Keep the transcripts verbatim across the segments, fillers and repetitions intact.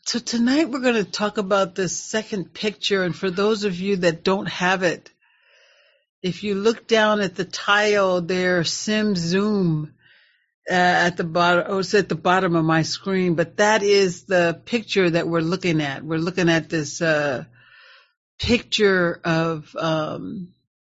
So tonight we're going to talk about this second picture, and for those of you that don't have it, if you look down at the tile there, Sim Zoom, uh, at the bottom, oh, it's at the bottom of my screen, but that is the picture that we're looking at. We're looking at this uh, picture of um,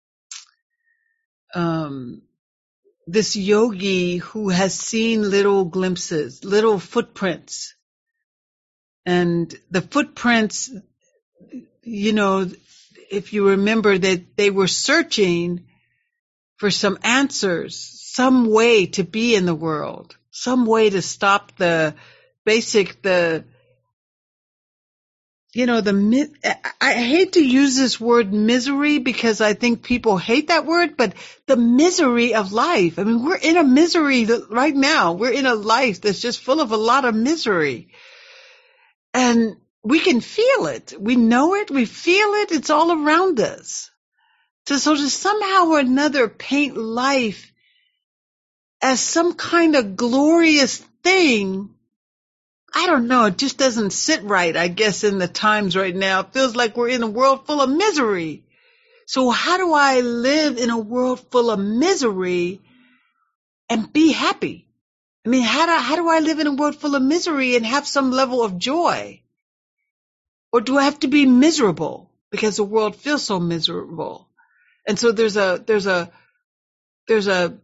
um, this yogi who has seen little glimpses, little footprints. And the footprints, you know, if you remember that they were searching for some answers, some way to be in the world, some way to stop the basic, the, you know, the, I hate to use this word misery because I think people hate that word, but the misery of life. I mean, we're in a misery right now. We're in a life that's just full of a lot of misery. And we can feel it. We know it. We feel it. It's all around us. So, so to somehow or another paint life as some kind of glorious thing, I don't know. It just doesn't sit right, I guess, in the times right now. It feels like we're in a world full of misery. So how do I live in a world full of misery and be happy? I mean, how do, how do I live in a world full of misery and have some level of joy? Or do I have to be miserable because the world feels so miserable? And so there's a, there's a, there's a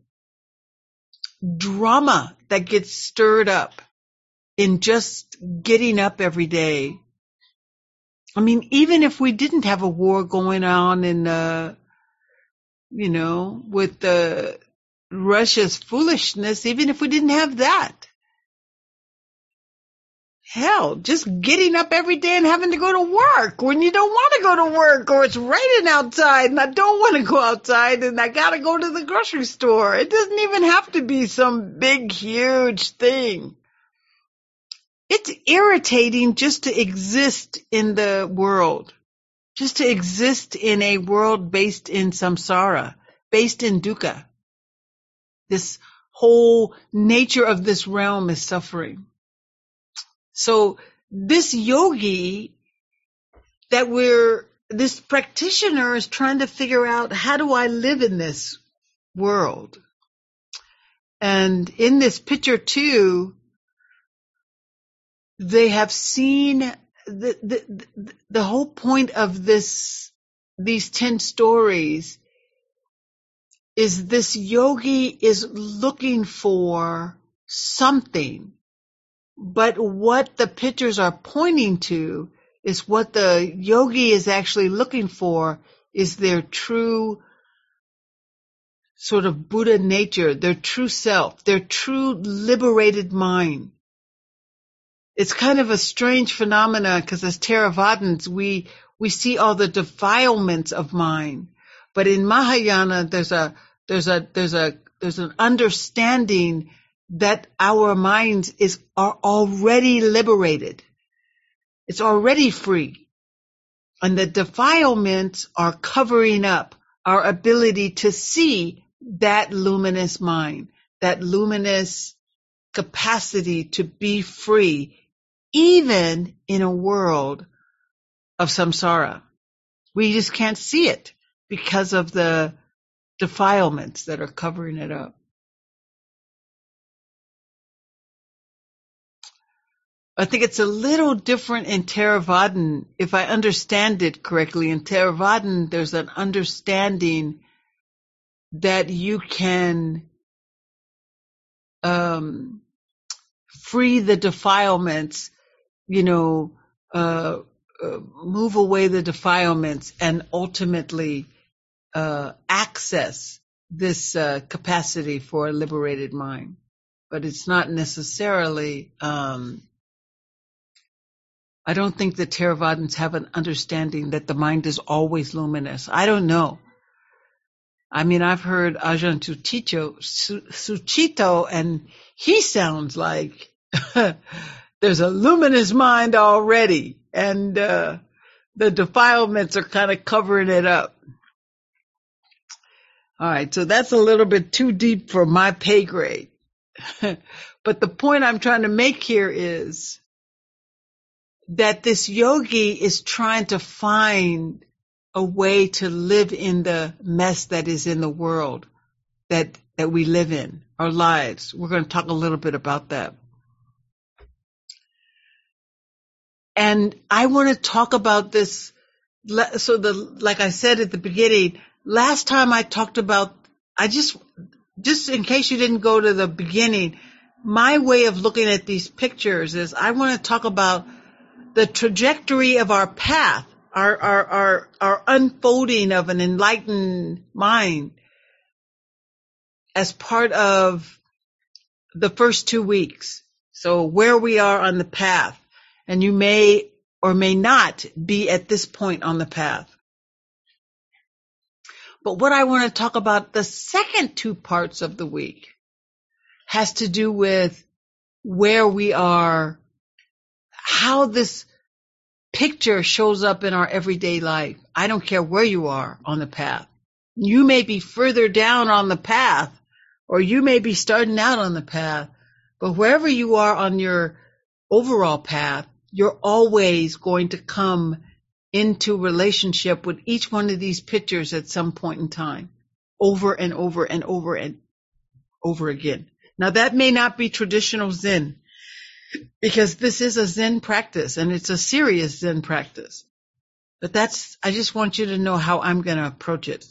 drama that gets stirred up in just getting up every day. I mean, even if we didn't have a war going on in, uh, you know, with the Russia's foolishness, even if we didn't have that, hell, just getting up every day and having to go to work when you don't want to go to work, or it's raining outside and I don't want to go outside and I got to go to the grocery store. It doesn't even have to be some big, huge thing. It's irritating just to exist in the world, just to exist in a world based in samsara, based in dukkha. This whole nature of this realm is suffering. So this yogi that we're, this practitioner is trying to figure out, how do I live in this world? And in this picture too, they have seen the, the, the whole point of this, these ten stories is this yogi is looking for something. But what the pictures are pointing to is what the yogi is actually looking for is their true sort of Buddha nature, their true self, their true liberated mind. It's kind of a strange phenomenon because as Theravadins, we, we see all the defilements of mind. But in Mahayana, there's a, there's a, there's a, there's an understanding that our minds is are already liberated. It's already free. And the defilements are covering up our ability to see that luminous mind, that luminous capacity to be free, even in a world of samsara. We just can't see it because of the defilements that are covering it up. I think it's a little different in Theravada. If I understand it correctly, in Theravada, there's an understanding that you can um, free the defilements, you know, uh, uh, move away the defilements and ultimately uh, access this uh, capacity for a liberated mind. But it's not necessarily... Um, I don't think the Theravadins have an understanding that the mind is always luminous. I don't know. I mean, I've heard Ajahn Sucitto, Sucitto, and he sounds like there's a luminous mind already, and uh, the defilements are kind of covering it up. All right, so that's a little bit too deep for my pay grade. But the point I'm trying to make here is that this yogi is trying to find a way to live in the mess that is in the world that, that we live in, our lives. We're going to talk a little bit about that. And I want to talk about this. So the, like I said at the beginning, last time I talked about, I just, just in case you didn't go to the beginning, my way of looking at these pictures is I want to talk about the trajectory of our path, our, our, our, our unfolding of an enlightened mind as part of the first two weeks. So where we are on the path, and you may or may not be at this point on the path. But what I want to talk about the second two parts of the week has to do with where we are, how this picture shows up in our everyday life. I don't care where you are on the path. You may be further down on the path, or you may be starting out on the path, but wherever you are on your overall path, you're always going to come into relationship with each one of these pictures at some point in time, over and over and over and over again. Now that may not be traditional Zen, because this is a Zen practice and it's a serious Zen practice. But that's, I just want you to know how I'm going to approach it.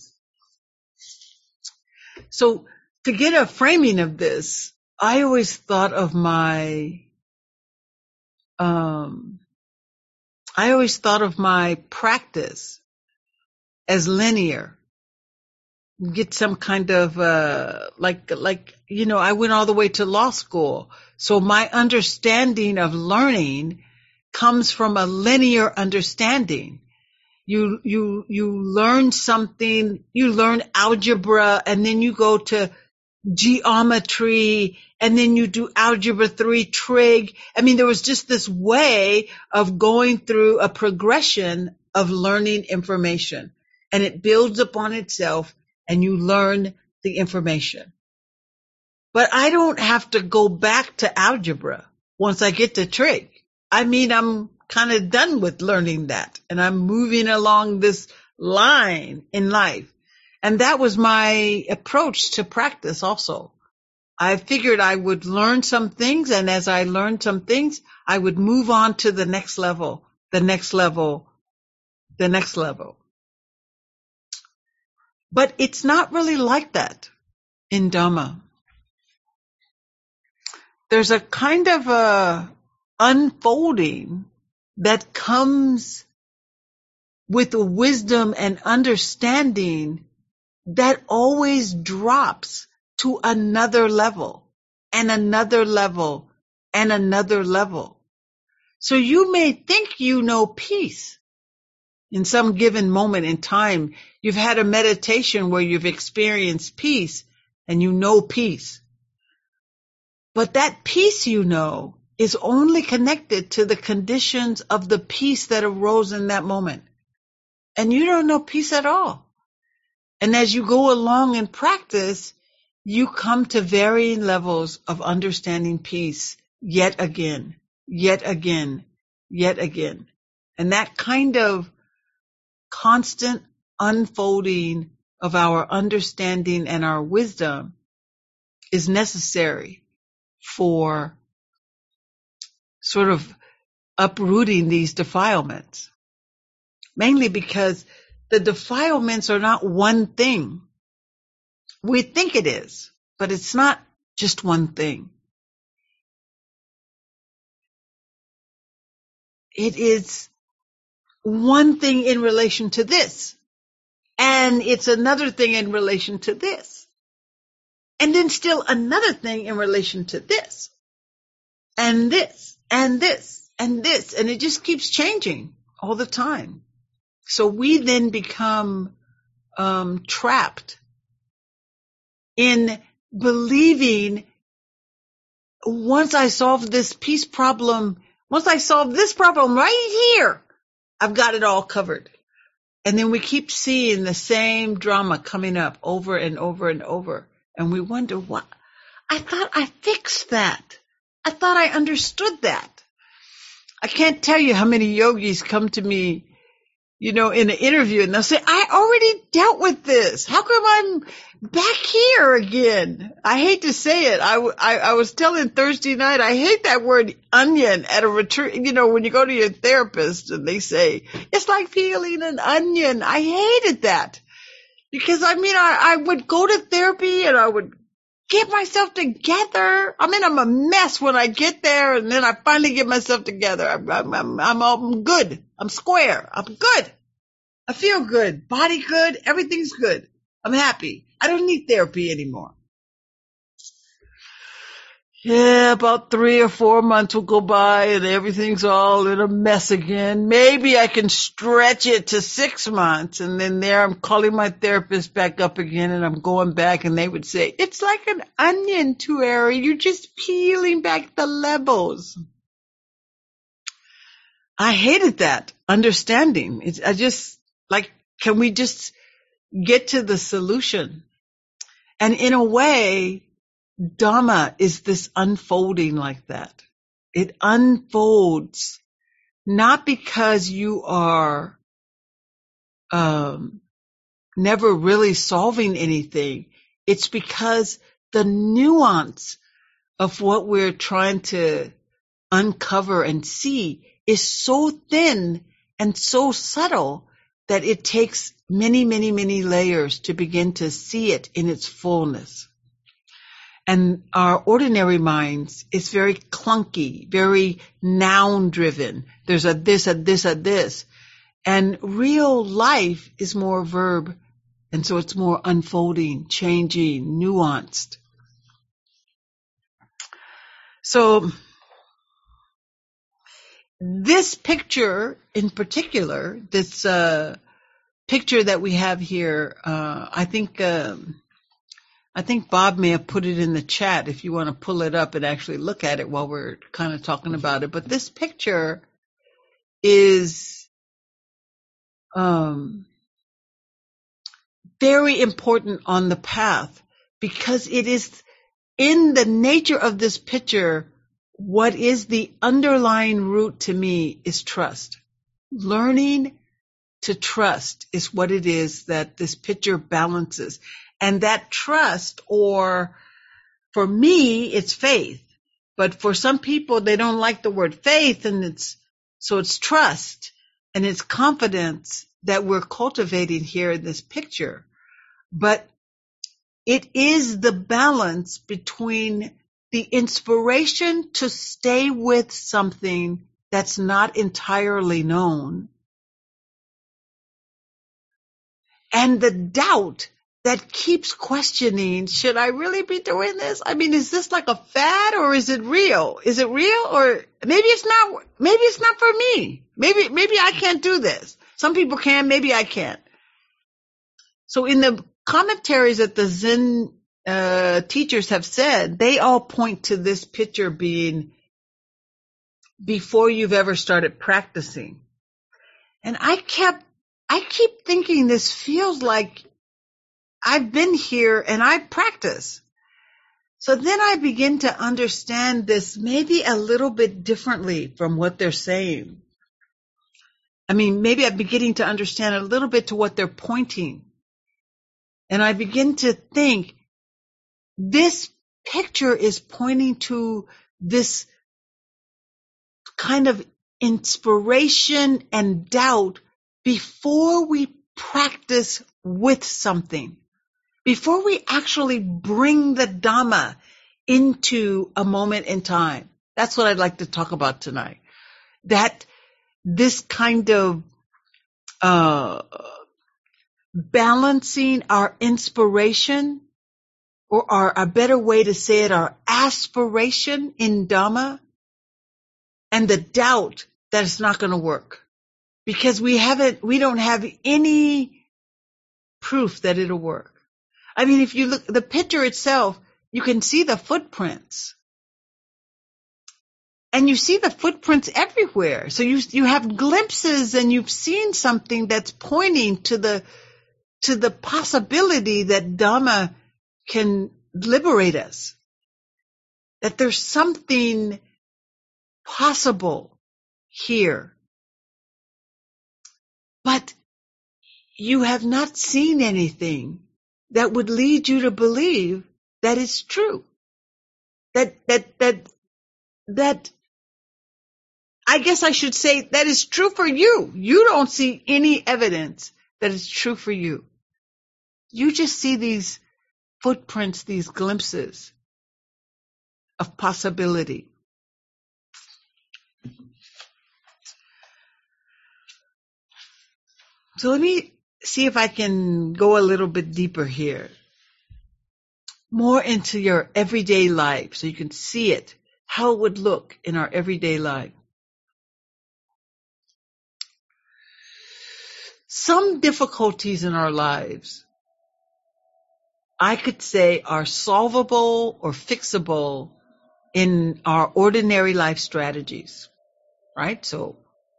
So to get a framing of this, I always thought of my, um, I always thought of my practice as linear. Get some kind of, uh, like, like, you know, I went all the way to law school. So my understanding of learning comes from a linear understanding. You, you, you learn something, you learn algebra, and then you go to geometry, and then you do algebra three trig. I mean, there was just this way of going through a progression of learning information, and it builds upon itself, and you learn the information. But I don't have to go back to algebra once I get to trig. I mean, I'm kind of done with learning that, and I'm moving along this line in life. And that was my approach to practice also. I figured I would learn some things, and as I learned some things, I would move on to the next level, the next level, the next level. But it's not really like that in Dhamma. There's a kind of a unfolding that comes with wisdom and understanding that always drops to another level and another level and another level. So you may think you know peace. In some given moment in time, you've had a meditation where you've experienced peace and you know peace. But that peace you know is only connected to the conditions of the peace that arose in that moment. And you don't know peace at all. And as you go along in practice, you come to varying levels of understanding peace yet again, yet again, yet again. And that kind of constant unfolding of our understanding and our wisdom is necessary for sort of uprooting these defilements. Mainly because the defilements are not one thing. We think it is, but it's not just one thing. It is one thing in relation to this, and it's another thing in relation to this, and then still another thing in relation to this, and this, and this, and this, and it just keeps changing all the time. So we then become um, trapped in believing once I solve this peace problem, once I solve this problem right here, I've got it all covered. And then we keep seeing the same drama coming up over and over and over. And we wonder, what? I thought I fixed that. I thought I understood that. I can't tell you how many yogis come to me, you know, in an interview and they'll say, I already dealt with this. How come I'm back here again? I hate to say it. I, I, I was telling Thursday night, I hate that word onion at a retreat. You know, when you go to your therapist and they say, it's like peeling an onion. I hated that because I mean, I, I would go to therapy and I would get myself together. I mean, I'm a mess when I get there, and then I finally get myself together. I'm, I'm, I'm, I'm, I'm good. I'm square. I'm good. I feel good. Body good. Everything's good. I'm happy. I don't need therapy anymore. Yeah, about three or four months will go by and everything's all in a mess again. Maybe I can stretch it to six months and then there I'm calling my therapist back up again and I'm going back and they would say, it's like an onion, Tueri. You're just peeling back the levels. I hated that understanding. It's, I just like, can we just get to the solution? And in a way, Dhamma is this unfolding like that. It unfolds not because you are um, never really solving anything. It's because the nuance of what we're trying to uncover and see is so thin and so subtle that it takes many, many, many layers to begin to see it in its fullness. And our ordinary minds is very clunky, very noun driven. There's a this, a this, a this. And real life is more verb. And so it's more unfolding, changing, nuanced. So this picture in particular, this uh, picture that we have here, uh, I think... Um, I think Bob may have put it in the chat if you want to pull it up and actually look at it while we're kind of talking about it. But this picture is um, very important on the path because it is in the nature of this picture, what is the underlying root to me is trust. Learning to trust is what it is that this picture balances. And that trust, or for me, it's faith. But for some people, they don't like the word faith, and it's, so it's trust and it's confidence that we're cultivating here in this picture. But it is the balance between the inspiration to stay with something that's not entirely known and the doubt that keeps questioning, should I really be doing this? I mean, is this like a fad or is it real? Is it real or maybe it's not, maybe it's not for me. Maybe, maybe I can't do this. Some people can, maybe I can't. So in the commentaries that the Zen uh, teachers have said, they all point to this picture being before you've ever started practicing. And I kept, I keep thinking this feels like I've been here and I practice. So then I begin to understand this maybe a little bit differently from what they're saying. I mean, maybe I'm beginning to understand a little bit to what they're pointing. And I begin to think this picture is pointing to this kind of inspiration and doubt before we practice with something. Before we actually bring the Dhamma into a moment in time. That's what I'd like to talk about tonight. That this kind of uh balancing our inspiration, or our, a better way to say it, our aspiration in Dhamma, and the doubt that it's not going to work. Because we haven't, we don't have any proof that it'll work. I mean, if you look, the picture itself, you can see the footprints. And you see the footprints everywhere. So you, you have glimpses and you've seen something that's pointing to the, to the possibility that Dhamma can liberate us. That there's something possible here. But you have not seen anything that would lead you to believe that it's true. That, that, that, that, I guess I should say that is true for you. You don't see any evidence that it's true for you. You just see these footprints, these glimpses of possibility. So let me see if I can go a little bit deeper here. More into your everyday life so you can see it, how it would look in our everyday life. Some difficulties in our lives, I could say, are solvable or fixable in our ordinary life strategies, right? So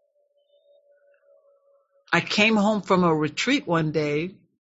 I came home from a retreat one day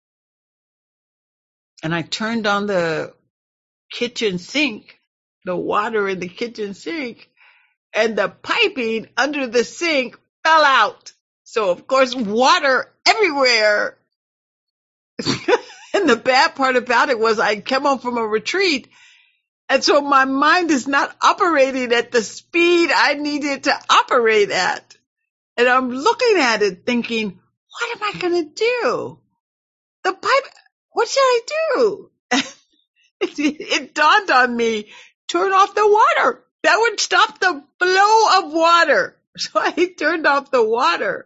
and I turned on the kitchen sink, the water in the kitchen sink, and the piping under the sink fell out. So of course, water everywhere. And the bad part about it was I came home from a retreat. And so my mind is not operating at the speed I needed to operate at. And I'm looking at it thinking, what am I going to do? The pipe, what should I do? it, it dawned on me, turn off the water. That would stop the flow of water. So I turned off the water.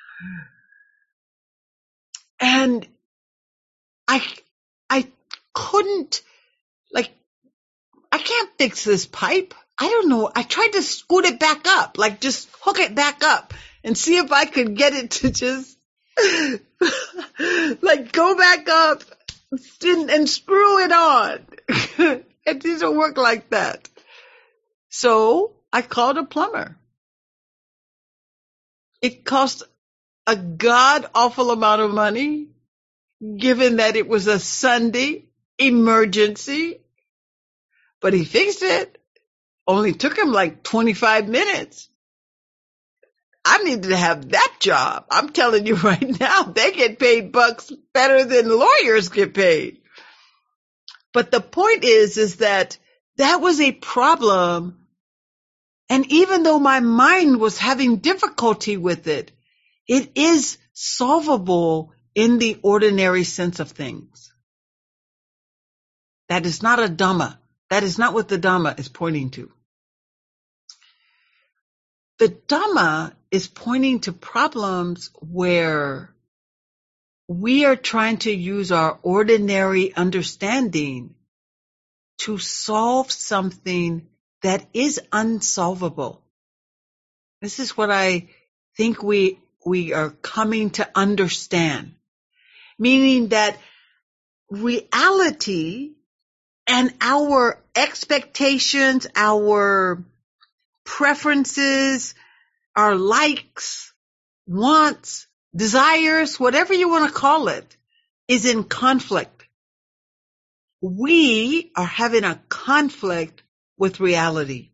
And I, I couldn't, like, I can't fix this pipe. I don't know. I tried to scoot it back up, like just hook it back up and see if I could get it to just, like, go back up and, and screw it on. It doesn't work like that. So I called a plumber. It cost a god-awful amount of money, given that it was a Sunday emergency. But he fixed it. Only took him like twenty-five minutes. I needed to have that job. I'm telling you right now, they get paid bucks better than lawyers get paid. But the point is, is that that was a problem. And even though my mind was having difficulty with it, it is solvable in the ordinary sense of things. That is not a Dhamma. That is not what the Dhamma is pointing to. The Dhamma is pointing to problems where we are trying to use our ordinary understanding to solve something that is unsolvable. This is what I think we, we are coming to understand. Meaning that reality and our expectations, our preferences, our likes, wants, desires, whatever you want to call it, is in conflict. We are having a conflict with reality.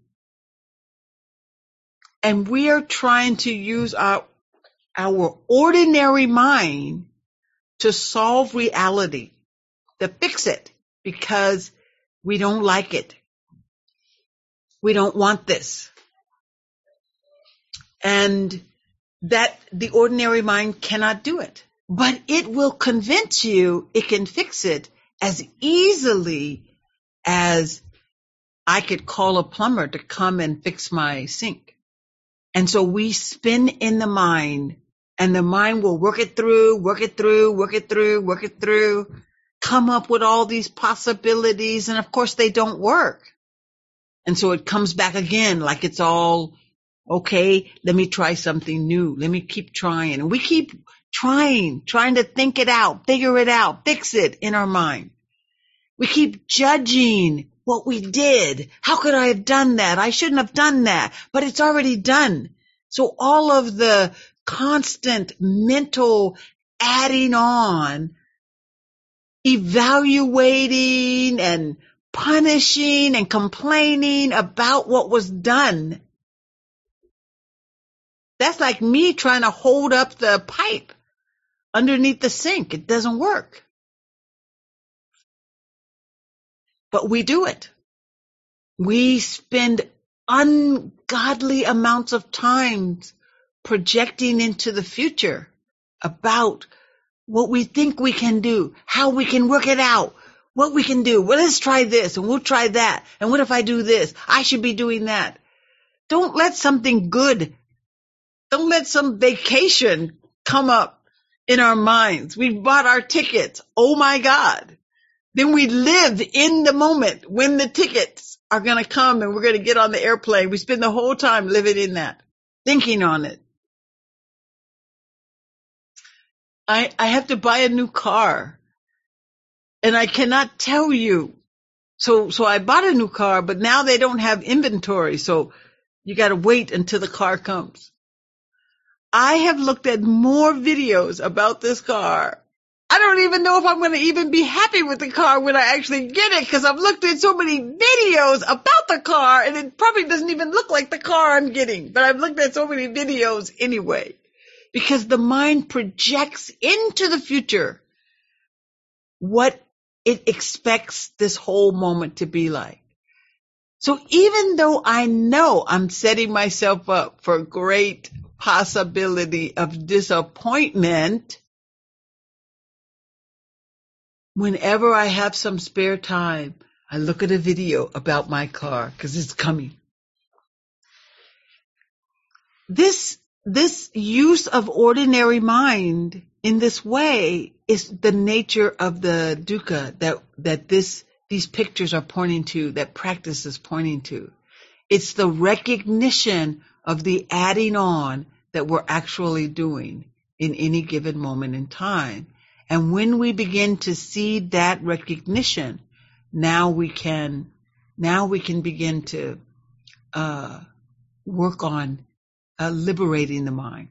And we are trying to use our, our ordinary mind to solve reality, to fix it, because we don't like it. We don't want this. And that the ordinary mind cannot do it. But it will convince you it can fix it as easily as I could call a plumber to come and fix my sink. And so we spin in the mind, and the mind will work it through, work it through, work it through, work it through, come up with all these possibilities, and of course they don't work. And so it comes back again like it's all, okay, let me try something new. Let me keep trying. And we keep trying, trying to think it out, figure it out, fix it in our mind. We keep judging what we did. How could I have done that? I shouldn't have done that, but it's already done. So all of the constant mental adding on, evaluating and punishing and complaining about what was done That's like me trying to hold up the pipe underneath the sink. It doesn't work. But we do it. We spend ungodly amounts of time projecting into the future about what we think we can do, how we can work it out, what we can do. Well, let's try this and we'll try that. And what if I do this? I should be doing that. Don't let something good, don't let some vacation come up in our minds. We bought our tickets. Oh my God. Then we live in the moment when the tickets are going to come and we're going to get on the airplane. We spend the whole time living in that, thinking on it. I, I have to buy a new car and I cannot tell you. So, so I bought a new car, but now they don't have inventory. So you got to wait until the car comes. I have looked at more videos about this car. I don't even know if I'm going to even be happy with the car when I actually get it, because I've looked at so many videos about the car and it probably doesn't even look like the car I'm getting, but I've looked at so many videos anyway. Because the mind projects into the future what it expects this whole moment to be like. So even though I know I'm setting myself up for great possibility of disappointment, whenever I have some spare time, I look at a video about my car because it's coming. This This use of ordinary mind in this way is the nature of the dukkha that, that this, these pictures are pointing to, that practice is pointing to. It's the recognition of the adding on that we're actually doing in any given moment in time. And when we begin to see that recognition, now we can, now we can begin to, uh, work on Uh, liberating the mind.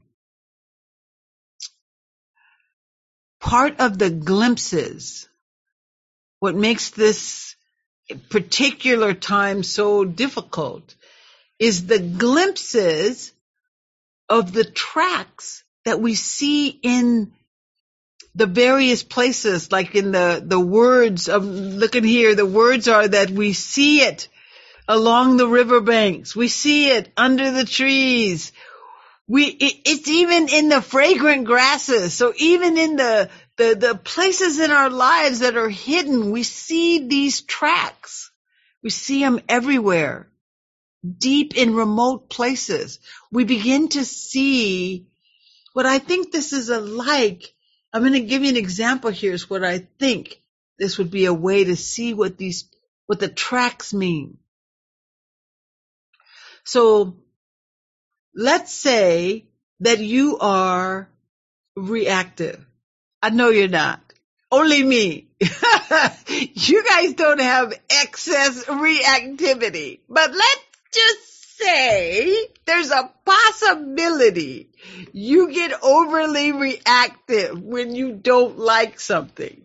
Part of the glimpses, what makes this particular time so difficult, is the glimpses of the tracks that we see in the various places, like in the, the words of, looking here, the words are that we see it along the riverbanks. We see it under the trees. We, it, it's even in the fragrant grasses. So even in the, the, the places in our lives that are hidden, we see these tracks. We see them everywhere, deep in remote places. We begin to see what I think this is alike. I'm going to give you an example. Here's what I think this would be a way to see what these, what the tracks mean. So let's say that you are reactive. I know you're not. Only me. You guys don't have excess reactivity. But let's just say there's a possibility you get overly reactive when you don't like something.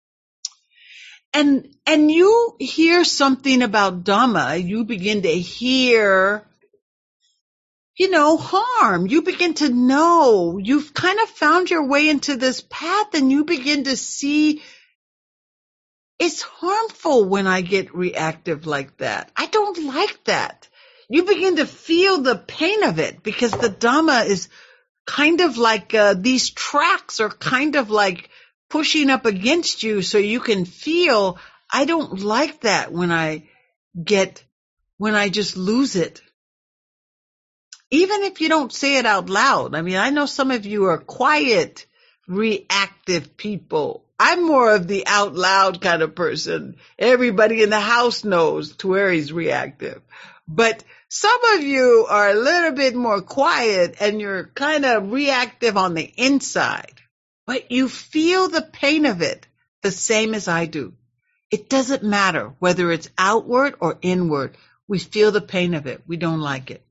And, and you hear something about Dhamma, you begin to hear, you know, harm. You begin to know, you've kind of found your way into this path and you begin to see it's harmful when I get reactive like that. I don't like that. You begin to feel the pain of it because the Dhamma is kind of like, uh, these tracks are kind of like pushing up against you so you can feel, I don't like that when I get, when I just lose it. Even if you don't say it out loud. I mean, I know some of you are quiet, reactive people. I'm more of the out loud kind of person. Everybody in the house knows to where he's reactive. But some of you are a little bit more quiet and you're kind of reactive on the inside. But you feel the pain of it the same as I do. It doesn't matter whether it's outward or inward. We feel the pain of it. We don't like it.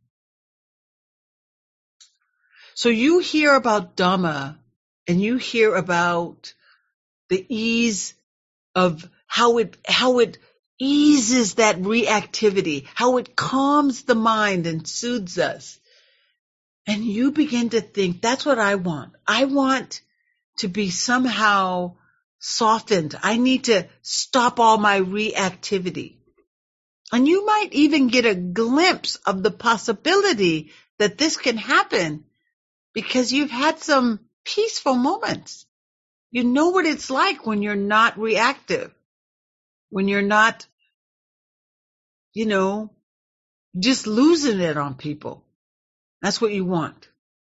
So you hear about Dhamma and you hear about the ease of how it, how it eases that reactivity, how it calms the mind and soothes us. And you begin to think, that's what I want. I want to be somehow softened. I need to stop all my reactivity. And you might even get a glimpse of the possibility that this can happen because you've had some peaceful moments. You know what it's like when you're not reactive, when you're not, you know, just losing it on people. That's what you want.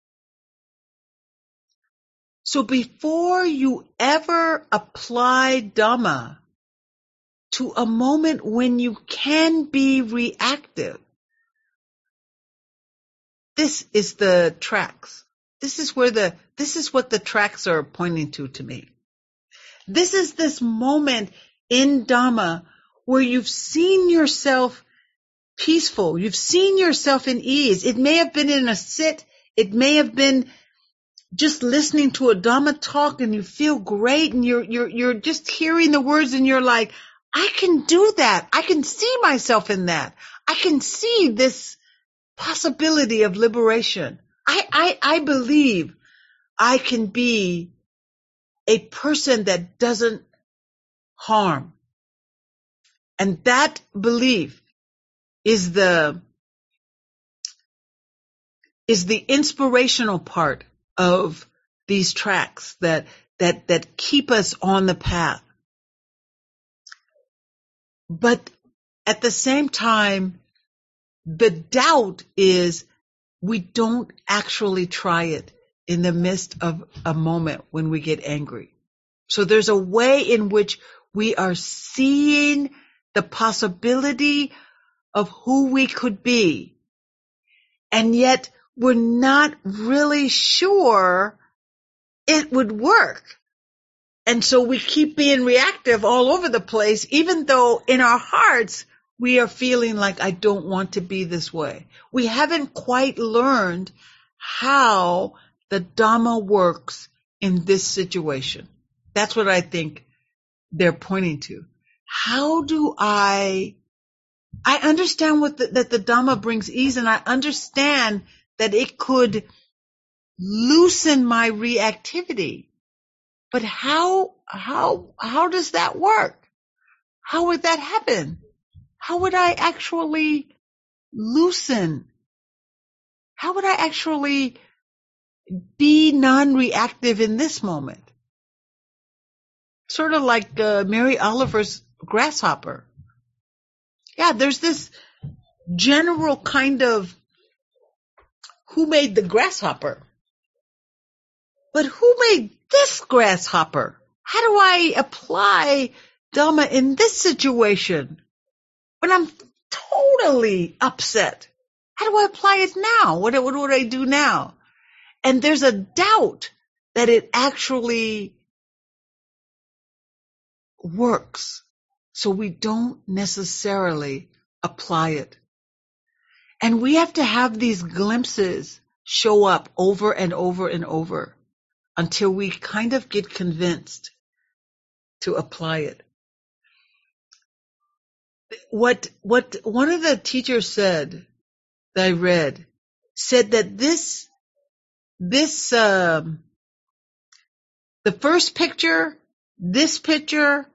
So before you ever apply Dhamma to a moment when you can be reactive, this is the tracks. This is where the, this is what the tracks are pointing to to me. This is this moment in Dhamma where you've seen yourself peaceful. You've seen yourself in ease. It may have been in a sit. It may have been just listening to a Dhamma talk and you feel great and you're, you're, you're just hearing the words and you're like, I can do that. I can see myself in that. I can see this possibility of liberation. I, I, I believe I can be a person that doesn't harm. And that belief is the, is the inspirational part of these tracks that, that, that keep us on the path. But at the same time, the doubt is we don't actually try it in the midst of a moment when we get angry. So there's a way in which we are seeing the possibility of who we could be. And yet we're not really sure it would work. And so we keep being reactive all over the place, even though in our hearts, we are feeling like I don't want to be this way. We haven't quite learned how the Dhamma works in this situation. That's what I think they're pointing to. How do I, I understand what the, that the Dhamma brings ease, and I understand that it could loosen my reactivity. But how, how, how does that work? How would that happen? How would I actually loosen? How would I actually be non-reactive in this moment? Sort of like uh, Mary Oliver's grasshopper. Yeah, there's this general kind of who made the grasshopper? But who made this grasshopper? How do I apply Dhamma in this situation when I'm totally upset? How do I apply it now? What, what would I do now? And there's a doubt that it actually works. So we don't necessarily apply it. And we have to have these glimpses show up over and over and over until we kind of get convinced to apply it. What, what one of the teachers said that I read said that this, this, um, the first picture, this picture,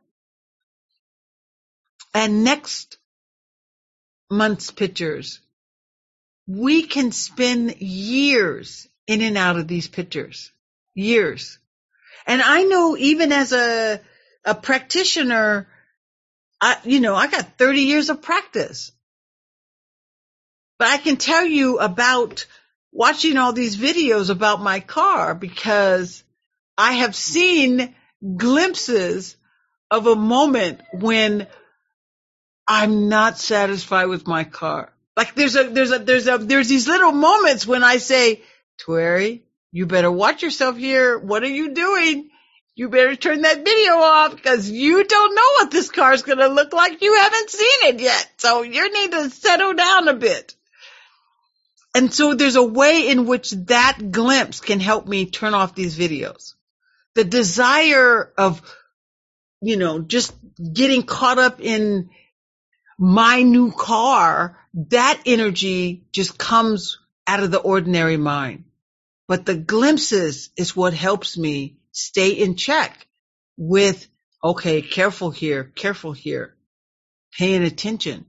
and next month's pictures, we can spend years in and out of these pictures. Years. And I know even as a, a practitioner, I, you know, I got thirty years of practice. But I can tell you about watching all these videos about my car because I have seen glimpses of a moment when I'm not satisfied with my car. Like there's a, there's a, there's a, there's these little moments when I say, Tueri, you better watch yourself here. What are you doing? You better turn that video off because you don't know what this car is going to look like. You haven't seen it yet. So you need to settle down a bit. And so there's a way in which that glimpse can help me turn off these videos. The desire of, you know, just getting caught up in my new car, that energy just comes out of the ordinary mind. But the glimpses is what helps me stay in check with, okay, careful here, careful here, paying attention.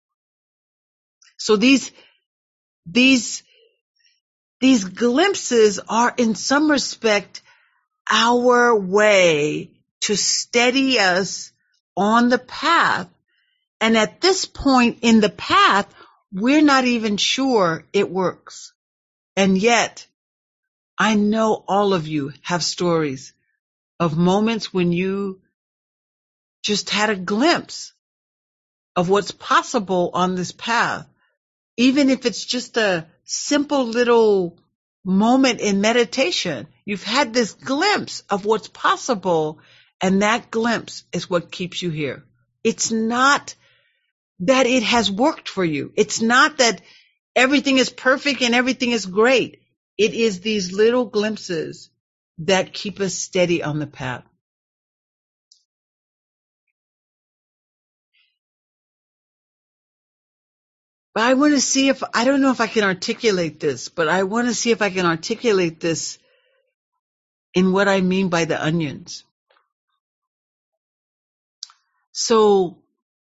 So these, these, these glimpses are in some respect our way to steady us on the path. And at this point in the path, we're not even sure it works. And yet, I know all of you have stories of moments when you just had a glimpse of what's possible on this path. Even if it's just a simple little moment in meditation, you've had this glimpse of what's possible, and that glimpse is what keeps you here. It's not that it has worked for you. It's not that everything is perfect and everything is great. It is these little glimpses that keep us steady on the path. But I want to see if, I don't know if I can articulate this, but I want to see if I can articulate this in what I mean by the onions. So,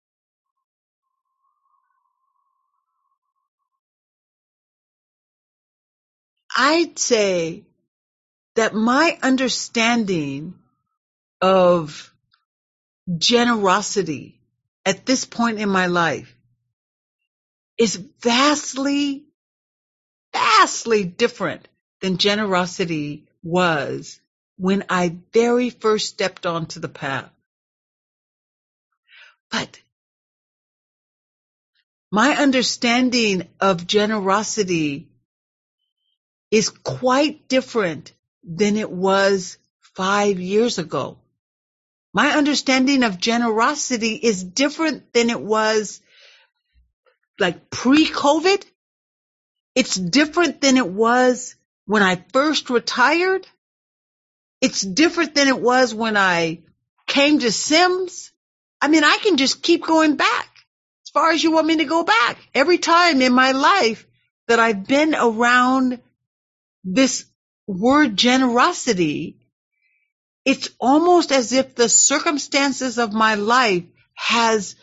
I'd say that my understanding of generosity at this point in my life is vastly, vastly different than generosity was when I very first stepped onto the path. But my understanding of generosity is quite different than it was five years ago. My understanding of generosity is different than it was like pre-COVID. It's different than it was when I first retired. It's different than it was when I came to Sims. I mean, I can just keep going back as far as you want me to go back. Every time in my life that I've been around this word generosity, it's almost as if the circumstances of my life has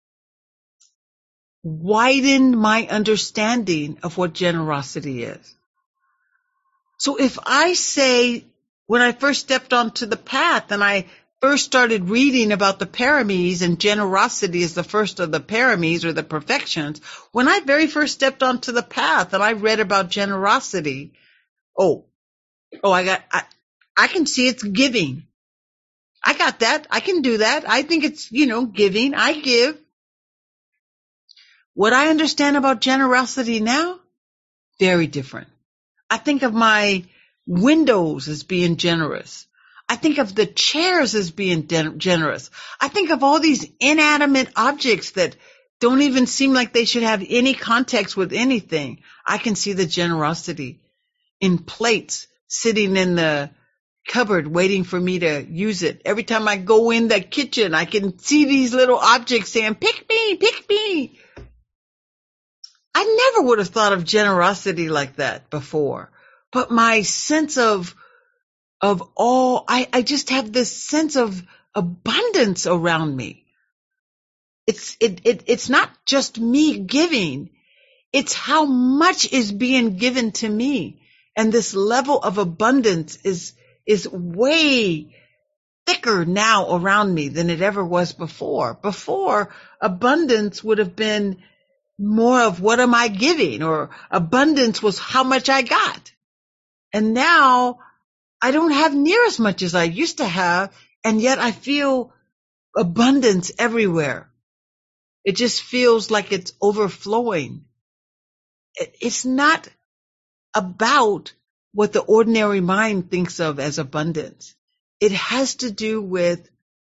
widened my understanding of what generosity is. So if I say, when I first stepped onto the path and I first started reading about the paramis, and generosity is the first of the paramis or the perfections, when I very first stepped onto the path and I read about generosity, oh, oh, I got, I, I can see it's giving. I got that. I can do that. I think it's, you know, giving. I give. What I understand about generosity now, very different. I think of my windows as being generous. I think of the chairs as being de- generous. I think of all these inanimate objects that don't even seem like they should have any context with anything. I can see the generosity in plates sitting in the cupboard waiting for me to use it. Every time I go in the kitchen, I can see these little objects saying, pick me, pick me. I never would have thought of generosity like that before. But my sense of, of all, I, I just have this sense of abundance around me. It's, it, it, it's not just me giving. It's how much is being given to me. And this level of abundance is, is way thicker now around me than it ever was before. Before, abundance would have been more of what am I giving, or abundance was how much I got. And now I don't have near as much as I used to have, and yet I feel abundance everywhere. It just feels like it's overflowing. It's not about what the ordinary mind thinks of as abundance. It has to do with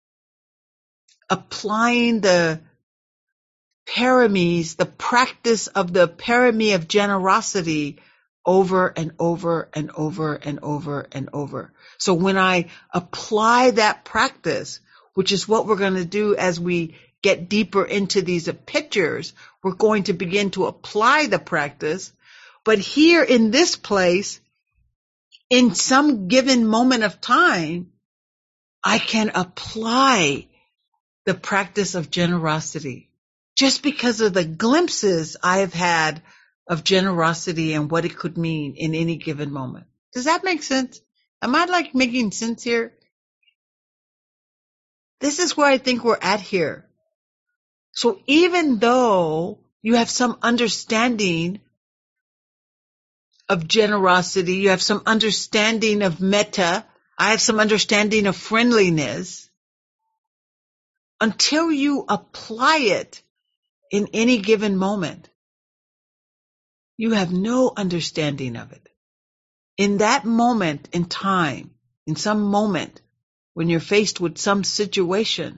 applying the paramis, the practice of the parami of generosity over and over and over and over and over. So when I apply that practice, which is what we're going to do as we get deeper into these pictures, we're going to begin to apply the practice. But here in this place, in some given moment of time, I can apply the practice of generosity just because of the glimpses I have had of generosity and what it could mean in any given moment. Does that make sense? Am I like making sense here? This is where I think we're at here. So even though you have some understanding of generosity, you have some understanding of metta, I have some understanding of friendliness, until you apply it in any given moment, you have no understanding of it. In that moment in time, in some moment, when you're faced with some situation,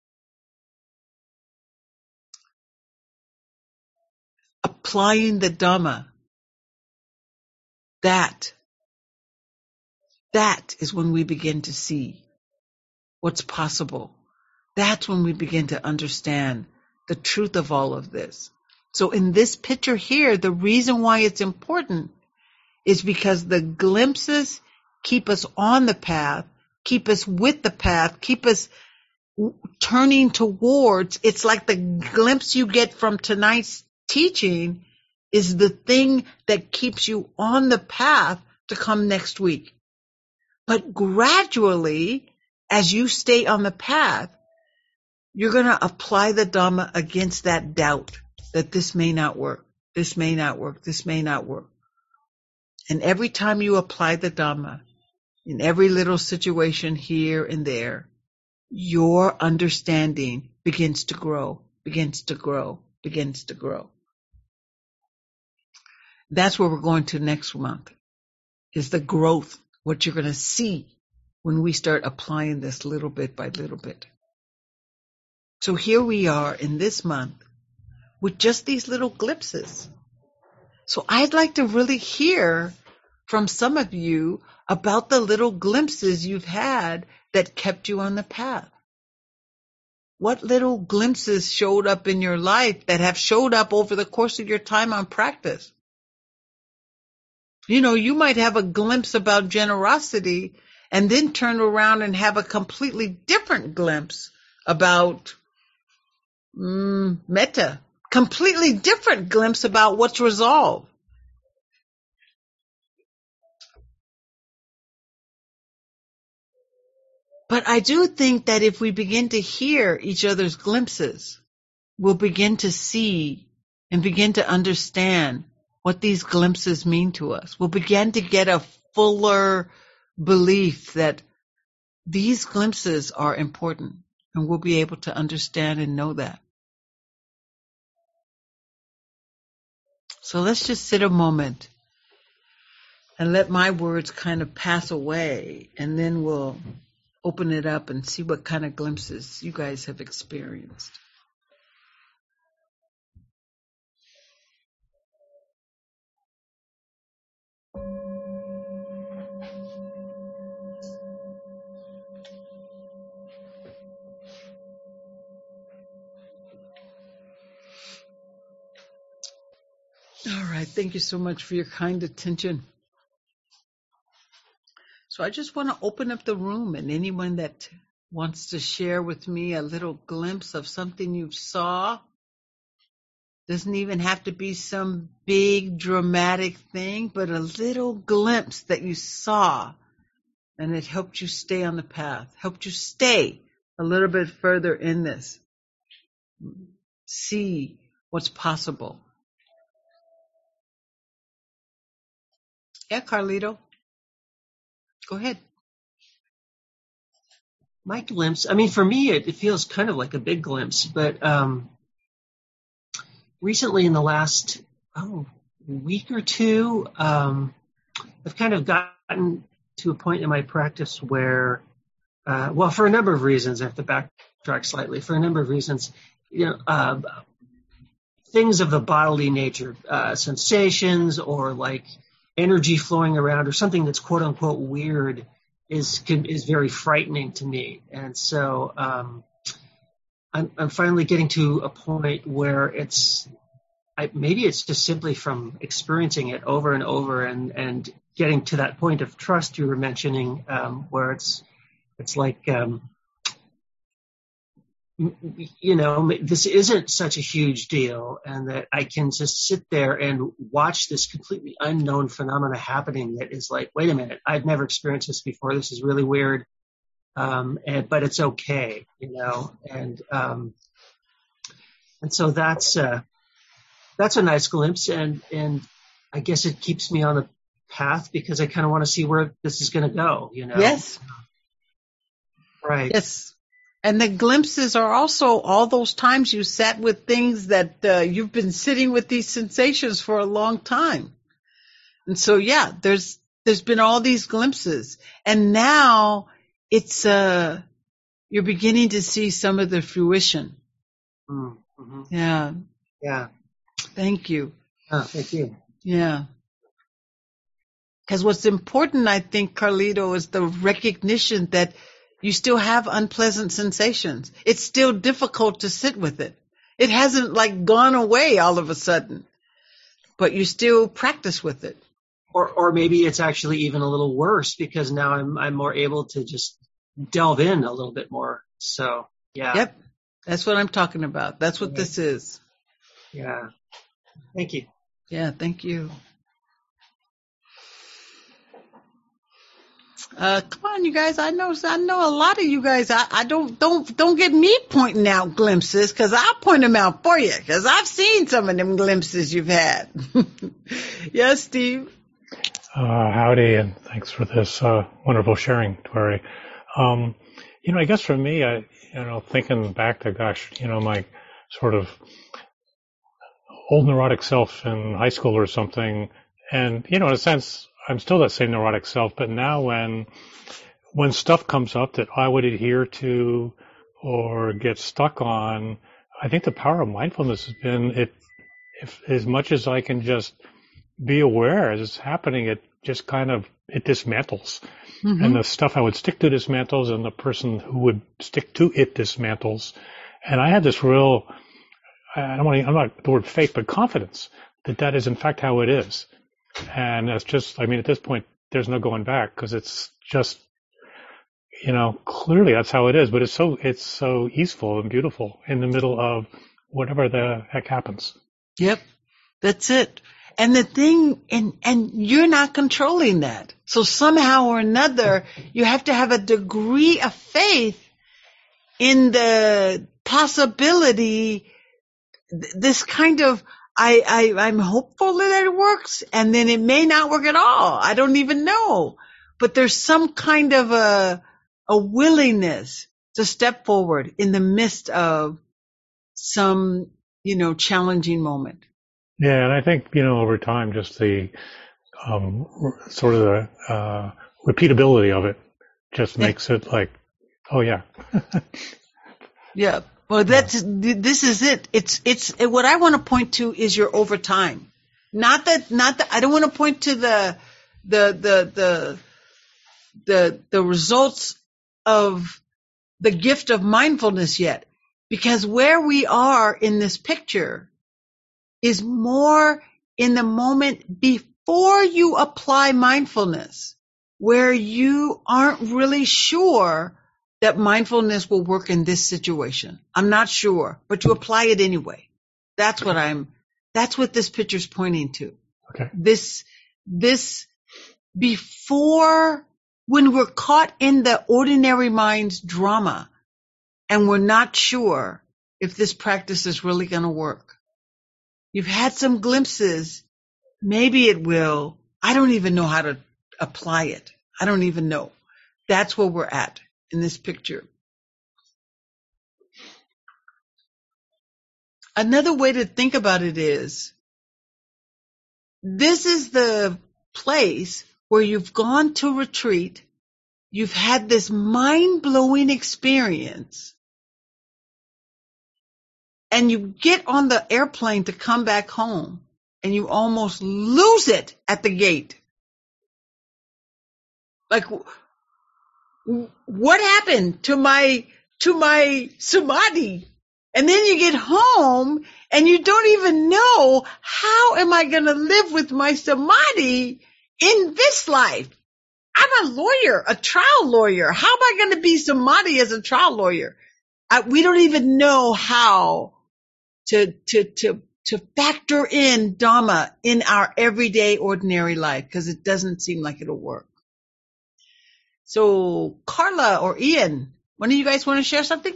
applying the Dhamma, that, that is when we begin to see what's possible. That's when we begin to understand the truth of all of this. So in this picture here, the reason why it's important is because the glimpses keep us on the path, keep us with the path, keep us turning towards. It's like the glimpse you get from tonight's teaching is the thing that keeps you on the path to come next week. But gradually, as you stay on the path, you're going to apply the Dhamma against that doubt that this may not work, this may not work, this may not work. And every time you apply the Dhamma, in every little situation here and there, your understanding begins to grow, begins to grow, begins to grow. That's where we're going to next month, is the growth, what you're going to see when we start applying this little bit by little bit. So here we are in this month with just these little glimpses. So I'd like to really hear from some of you about the little glimpses you've had that kept you on the path. What little glimpses showed up in your life that have showed up over the course of your time on practice? You know, you might have a glimpse about generosity and then turn around and have a completely different glimpse about mm, metta. Completely different glimpse about what's resolved. But I do think that if we begin to hear each other's glimpses, we'll begin to see and begin to understand what these glimpses mean to us. We'll begin to get a fuller belief that these glimpses are important, and we'll be able to understand and know that. So let's just sit a moment and let my words kind of pass away, and then we'll open it up and see what kind of glimpses you guys have experienced. All right, thank you so much for your kind attention. So I just want to open up the room, and anyone that wants to share with me a little glimpse of something you saw, doesn't even have to be some big dramatic thing, but a little glimpse that you saw, and it helped you stay on the path, helped you stay a little bit further in this, see what's possible. Yeah, Carlito. Go ahead. My glimpse, I mean, for me, it, it feels kind of like a big glimpse, but um, recently in the last oh, week or two, um, I've kind of gotten to a point in my practice where, uh, well, for a number of reasons, I have to backtrack slightly, for a number of reasons, you know, uh, things of the bodily nature, uh, sensations or like energy flowing around or something that's quote unquote weird is can, is very frightening to me. And so um, I'm, I'm finally getting to a point where it's I, maybe it's just simply from experiencing it over and over and, and getting to that point of trust you were mentioning, um, where it's it's like, um, you know, this isn't such a huge deal, and that I can just sit there and watch this completely unknown phenomena happening that is like, wait a minute, I've never experienced this before. This is really weird, um, and but it's okay, you know, and um, and so that's uh, that's a nice glimpse, and and I guess it keeps me on the path because I kind of want to see where this is going to go, you know. Yes. Right. Yes. And the glimpses are also all those times you sat with things that uh, you've been sitting with these sensations for a long time. And so, yeah, there's there's been all these glimpses. And now it's uh you're beginning to see some of the fruition. Mm-hmm. Yeah. Yeah. Thank you. Oh, thank you. Yeah. Because what's important, I think, Carlito, is the recognition that you still have unpleasant sensations. It's still difficult to sit with it. It hasn't like gone away all of a sudden, but you still practice with it. Or, or maybe it's actually even a little worse because now I'm, I'm more able to just delve in a little bit more. So, yeah. Yep. That's what I'm talking about. That's what Right. this is. Yeah. Thank you. Yeah. Thank you. Uh, come on, you guys. I know, I know a lot of you guys. I, I don't, don't, don't get me pointing out glimpses, cause I'll point them out for you, cause I've seen some of them glimpses you've had. Yes, Steve. Uh, howdy, and thanks for this uh, wonderful sharing, Tori. Um, you know, I guess for me, I, you know, thinking back to, gosh, you know, my sort of old neurotic self in high school or something, and you know, in a sense, I'm still that same neurotic self, but now when when stuff comes up that I would adhere to or get stuck on, I think the power of mindfulness has been it. If as much as I can just be aware as it's happening, it just kind of it dismantles, mm-hmm. and the stuff I would stick to dismantles, and the person who would stick to it dismantles. And I had this real, I don't want to, I'm not the word faith, but confidence that that is in fact how it is. And it's just, I mean, at this point, there's no going back because it's just, you know, clearly that's how it is. But it's so, it's so easeful and beautiful in the middle of whatever the heck happens. Yep, that's it. And the thing, and and you're not controlling that. So somehow or another, you have to have a degree of faith in the possibility, this kind of, I, I, I'm hopeful that it works, and then it may not work at all. I don't even know. But there's some kind of a, a willingness to step forward in the midst of some, you know, challenging moment. Yeah, and I think, you know, over time, just the um, sort of the uh, repeatability of it just yeah. makes it like, oh yeah. Yeah. Well, that's, this is it. It's, it's, what I want to point to is your overtime. Not that, not that, I don't want to point to the, the, the, the, the, the results of the gift of mindfulness yet. Because where we are in this picture is more in the moment before you apply mindfulness, where you aren't really sure that mindfulness will work in this situation. I'm not sure, but you apply it anyway. That's what I'm, that's what this picture's pointing to. Okay. This, this, before, when we're caught in the ordinary mind's drama and we're not sure if this practice is really going to work. You've had some glimpses. Maybe it will. I don't even know how to apply it. I don't even know. That's where we're at in this picture. Another way to think about it is, this is the place where you've gone to retreat. You've had this mind-blowing experience. And you get on the airplane to come back home and you almost lose it at the gate. Like, what happened to my, to my samadhi? And then you get home and you don't even know, how am I going to live with my samadhi in this life? I'm a lawyer, a trial lawyer. How am I going to be samadhi as a trial lawyer? I, we don't even know how to, to, to, to factor in Dhamma in our everyday ordinary life, because it doesn't seem like it'll work. So Carla or Ian, one of you guys want to share something?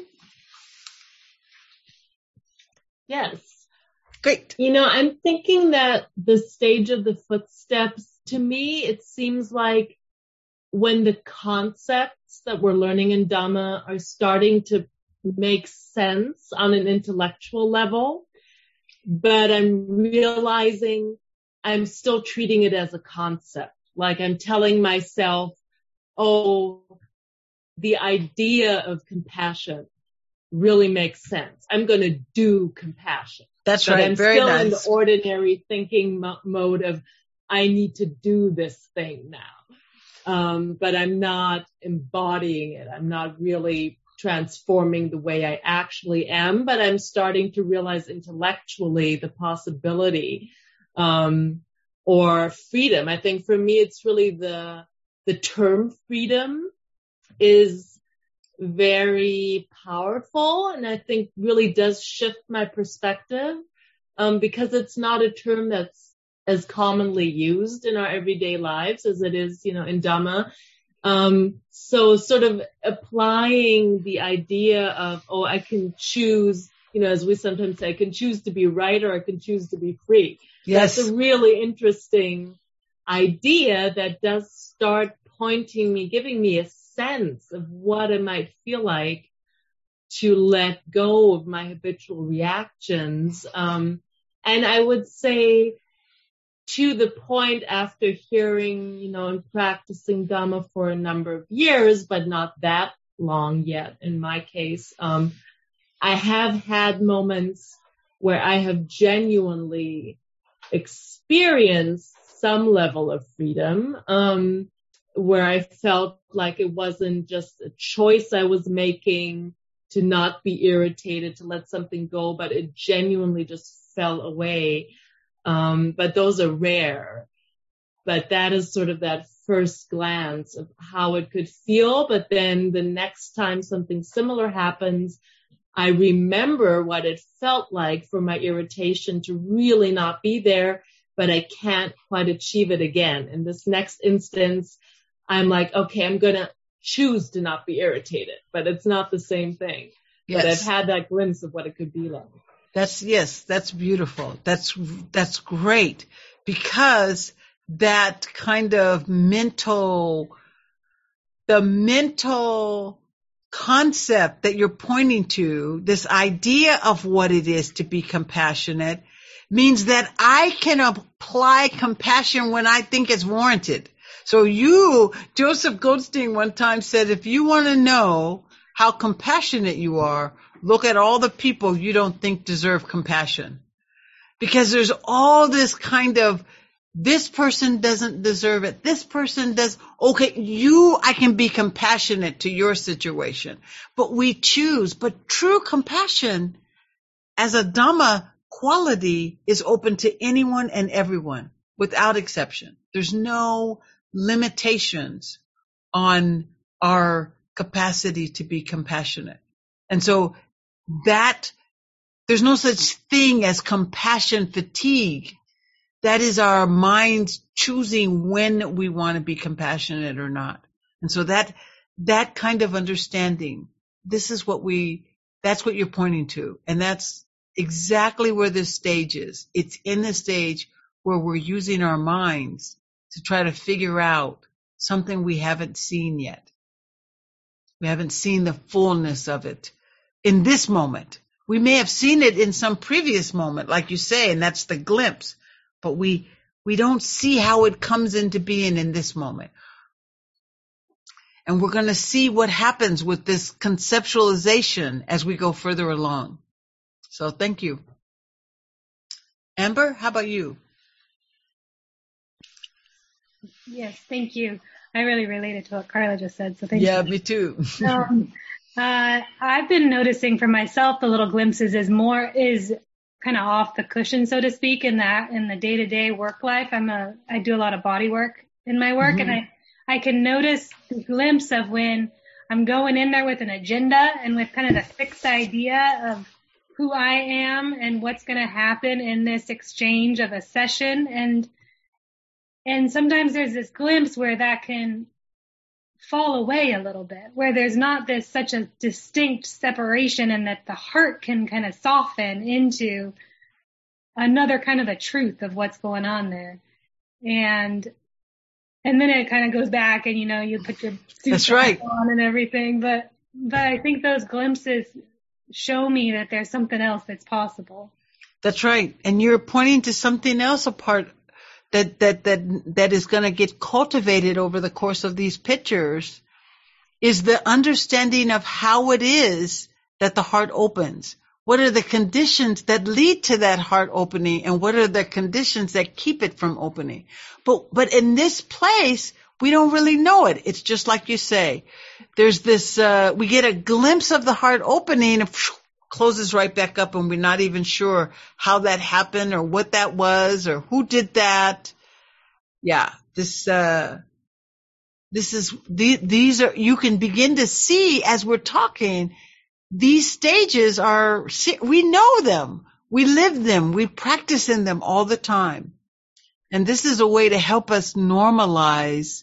Yes. Great. You know, I'm thinking that the stage of the footsteps, to me, it seems like when the concepts that we're learning in Dhamma are starting to make sense on an intellectual level, but I'm realizing I'm still treating it as a concept. Like I'm telling myself, oh, the idea of compassion really makes sense. I'm going to do compassion. That's but right. I'm Very still nice. in the ordinary thinking mo- mode of I need to do this thing now. Um, but I'm not embodying it. I'm not really transforming the way I actually am, but I'm starting to realize intellectually the possibility, um, or freedom. I think for me, it's really the, the term freedom is very powerful, and I think really does shift my perspective, um, because it's not a term that's as commonly used in our everyday lives as it is, you know, in Dhamma. Um, so sort of applying the idea of, oh, I can choose, you know, as we sometimes say, I can choose to be right or I can choose to be free. Yes. That's a really interesting idea that does start pointing me, giving me a sense of what it might feel like to let go of my habitual reactions. Um, and I would say to the point after hearing, you know, and practicing Dhamma for a number of years, but not that long yet in my case, um, I have had moments where I have genuinely experienced some level of freedom, um, where I felt like it wasn't just a choice I was making to not be irritated, to let something go, but it genuinely just fell away. Um, but those are rare. But that is sort of that first glance of how it could feel. But then the next time something similar happens, I remember what it felt like for my irritation to really not be there, but I can't quite achieve it again. In this next instance, I'm like, okay, I'm going to choose to not be irritated, but it's not the same thing. Yes. But I've had that glimpse of what it could be like. That's, yes, that's beautiful. That's, that's great, because that kind of mental, the mental concept that you're pointing to, this idea of what it is to be compassionate, means that I can apply compassion when I think it's warranted. So you, Joseph Goldstein one time said, if you want to know how compassionate you are, look at all the people you don't think deserve compassion. Because there's all this kind of, this person doesn't deserve it. This person does. Okay, you, I can be compassionate to your situation. But we choose. But true compassion as a Dhamma quality is open to anyone and everyone without exception. There's no limitations on our capacity to be compassionate. And so that, there's no such thing as compassion fatigue. That is our minds choosing when we want to be compassionate or not. And so that, that kind of understanding, this is what we, that's what you're pointing to. And that's exactly where this stage is. It's in the stage where we're using our minds to try to figure out something we haven't seen yet. We haven't seen the fullness of it in this moment. We may have seen it in some previous moment, like you say, and that's the glimpse, but we, we don't see how it comes into being in this moment. And we're going to see what happens with this conceptualization as we go further along. So thank you. Amber, how about you? Yes, thank you. I really related to what Carla just said, so thank yeah, you. me too. um, Uh, I've been noticing for myself the little glimpses is more is kind of off the cushion, so to speak, in that in the day to day work life. I'm a I do a lot of body work in my work, mm-hmm. and I I can notice the glimpse of when I'm going in there with an agenda and with kind of the fixed idea of who I am and what's going to happen in this exchange of a session, and and sometimes there's this glimpse where that can fall away a little bit, where there's not this such a distinct separation, and that the heart can kind of soften into another kind of a truth of what's going on there. And and then it kind of goes back, and you know, you put your suit That's right. on and everything, but but I think those glimpses show me that there's something else that's possible. That's right. And you're pointing to something else apart that that that that is going to get cultivated over the course of these pictures, is the understanding of how it is that the heart opens. What are the conditions that lead to that heart opening, and what are the conditions that keep it from opening? But but in this place, we don't really know it. It's just like you say. There's this, uh, we get a glimpse of the heart opening and phew, closes right back up, and we're not even sure how that happened or what that was or who did that. Yeah, this, uh, this is, the, these are, you can begin to see as we're talking, these stages are, we know them. We live them. We practice in them all the time. And this is a way to help us normalize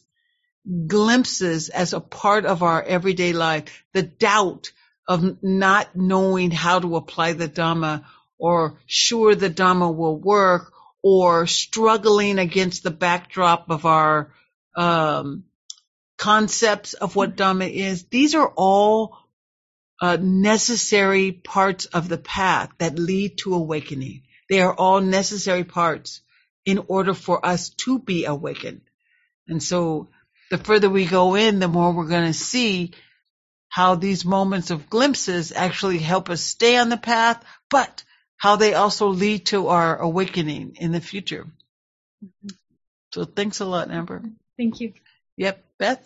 glimpses as a part of our everyday life. The doubt of not knowing how to apply the Dhamma, or sure the Dhamma will work, or struggling against the backdrop of our um, concepts of what Dhamma is. These are all uh, necessary parts of the path that lead to awakening. They are all necessary parts in order for us to be awakened. And so the further we go in, the more we're going to see how these moments of glimpses actually help us stay on the path, but how they also lead to our awakening in the future. Mm-hmm. So thanks a lot, Amber. Thank you. Yep. Beth?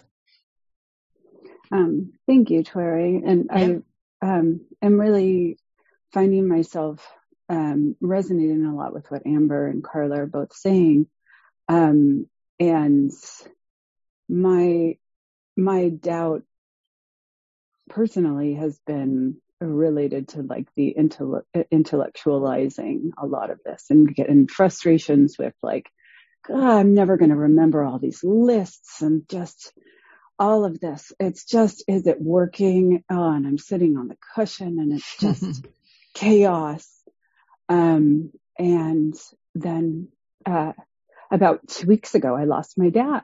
Um, thank you, Tweri. And yeah. I um, am really finding myself um, resonating a lot with what Amber and Carla are both saying. Um, and my my doubt personally has been related to like the intell- intellectualizing a lot of this, and getting frustrations with like, God, I'm never going to remember all these lists and just all of this. It's just, is it working? Oh, and I'm sitting on the cushion and it's just chaos. Um, and then uh, about two weeks ago, I lost my dad.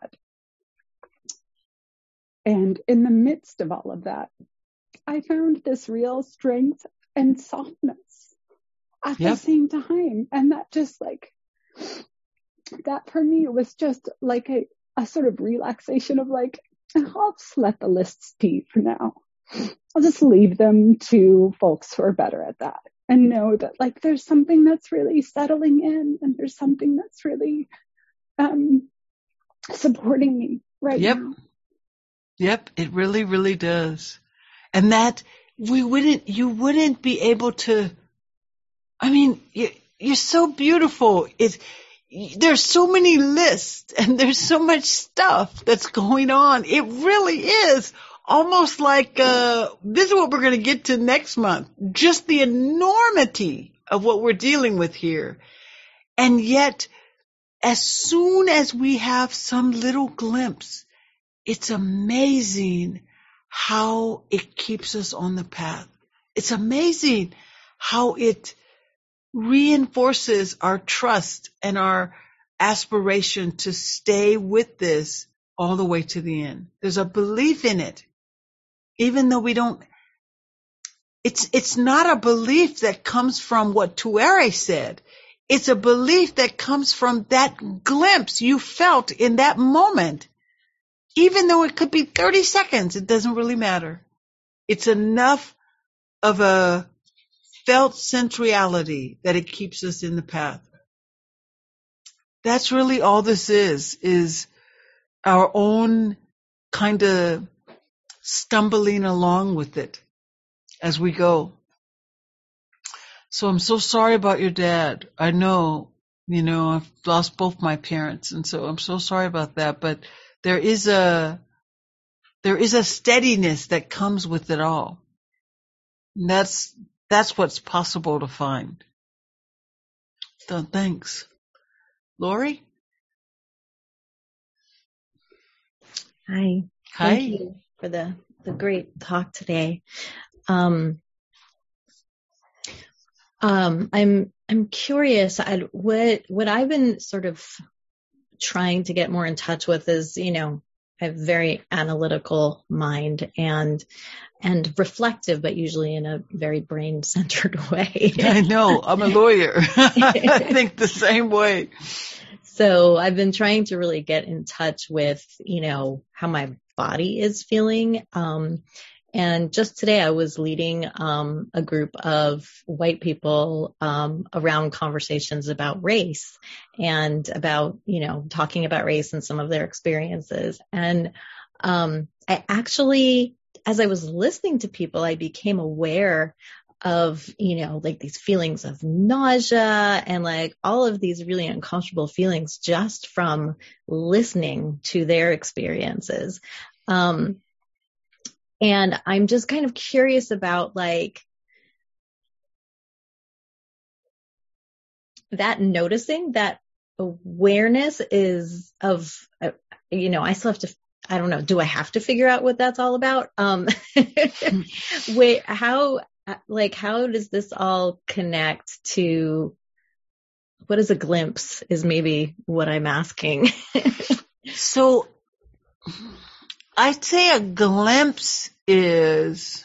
And in the midst of all of that, I found this real strength and softness at yep. the same time. And that just like, that for me was just like a, a sort of relaxation of like, I'll just let the lists be for now. I'll just leave them to folks who are better at that, and know that like there's something that's really settling in, and there's something that's really um, supporting me right yep. now. Yep, it really, really does. And that we wouldn't, you wouldn't be able to, I mean, you, you're so beautiful. It's, there's so many lists and there's so much stuff that's going on. It really is almost like, uh, this is what we're going to get to next month. Just the enormity of what we're dealing with here. And yet, as soon as we have some little glimpse, it's amazing how it keeps us on the path. It's amazing how it reinforces our trust and our aspiration to stay with this all the way to the end. There's a belief in it, even though we don't, it's, it's not a belief that comes from what Tuere said. It's a belief that comes from that glimpse you felt in that moment. Even though it could be thirty seconds, it doesn't really matter. It's enough of a felt centrality that it keeps us in the path. That's really all this is, is our own kind of stumbling along with it as we go. So I'm so sorry about your dad. I know, you know, I've lost both my parents, and so I'm so sorry about that. But there is a, there is a steadiness that comes with it all. And that's, that's what's possible to find. So thanks. Lori? Hi. Hi. Thank you for the, the great talk today. Um, um, I'm, I'm curious. I, what, what I've been sort of trying to get more in touch with is, you know, I have a very analytical mind and, and reflective, but usually in a very brain-centered way. I know. I'm a lawyer. I think the same way. So I've been trying to really get in touch with, you know, how my body is feeling. Um, and just today I was leading, um, a group of white people, um, around conversations about race and about, you know, talking about race and some of their experiences. And, um, I actually, as I was listening to people, I became aware of, you know, like these feelings of nausea and like all of these really uncomfortable feelings just from listening to their experiences. Um, and I'm just kind of curious about like that noticing, that awareness is of, uh, you know, I still have to, I don't know, do I have to figure out what that's all about? Um, wait, how, like, how does this all connect to, what is a glimpse is maybe what I'm asking. So I'd say a glimpse is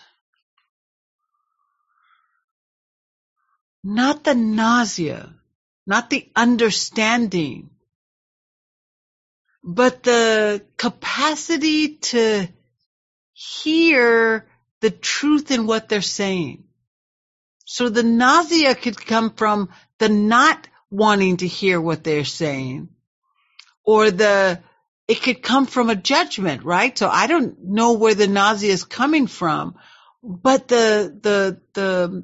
not the nausea, not the understanding, but the capacity to hear the truth in what they're saying. So the nausea could come from the not wanting to hear what they're saying, or the, it could come from a judgment, right? So I don't know where the nausea is coming from, but the, the, the,